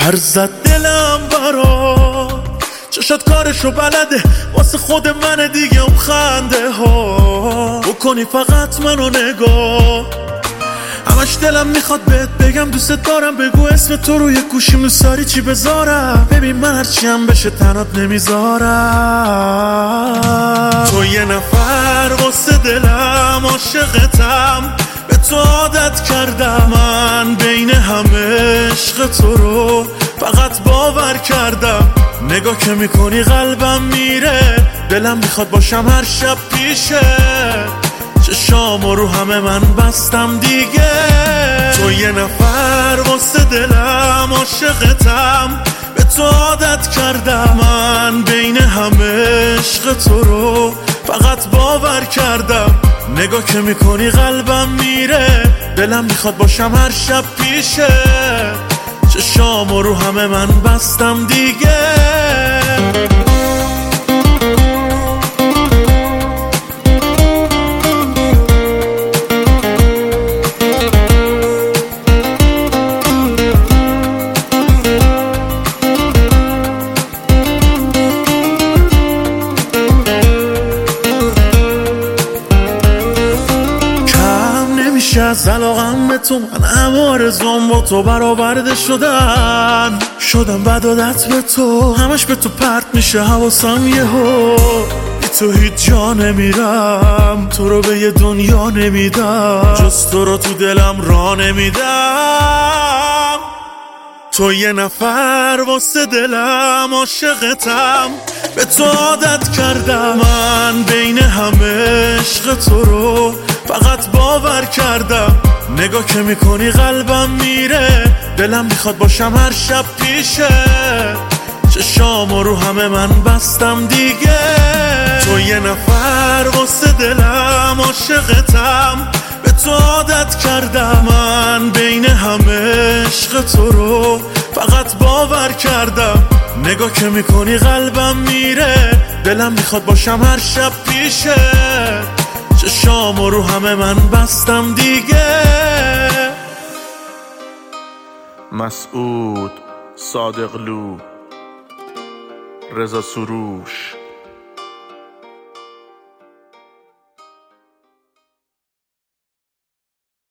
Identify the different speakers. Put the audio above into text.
Speaker 1: پر زد دلم برات، چشات کارشو بلده، واسه خود من دیگه اون خنده ها بکنی فقط منو نگاه. همش دلم میخواد بهت بگم دوست دارم، بگو اسم تو روی گوشیم دوستاری چی بذارم. ببین من هرچی هم بشه تنات نمیذارم. تو یه نفر واسه دلم، عاشقتم، به تو عادت کردم. من بین همه عشق تو رو فقط باور کردم. نگاه که میکنی قلبم میره، دلم میخواد باشم هر شب پیشه. چشامو رو همه من بستم دیگه. تو یه نفر واسه دلم، عاشقتم، به تو عادت کردم. من بین همه عشق تو رو فقط باور کردم. نگاه که میکنی قلبم میره، دلم میخواد باشم هر شب پیشه. چشامو رو همه من بستم دیگه. از علاقم به تو من عوارضم با تو برآورده شدم بد عادت به تو، همش به تو پرت میشه حواسم یهو. بی تو هیچ جا نمیرم، تو رو به یه دنیا نمیدم، جز تو رو تو دلم را نمیدم. تو یه نفر واسه دلم، عاشقتم، به تو عادت کردم. من بین همه عشق تو رو فقط باور کردم. نگاه که میکنی قلبم میره، دلم میخواد باشم هر شب پیشه. چشامو رو همه من بستم دیگه. تو یه نفر واسه دلم، عاشقتم، به تو عادت کردم. من بین همه عشق تو رو فقط باور کردم. نگاه که میکنی قلبم میره، دلم میخواد باشم هر شب پیشه. چشامو رو همه من بستم دیگه.
Speaker 2: مسعود صادقلو، رضا سروش.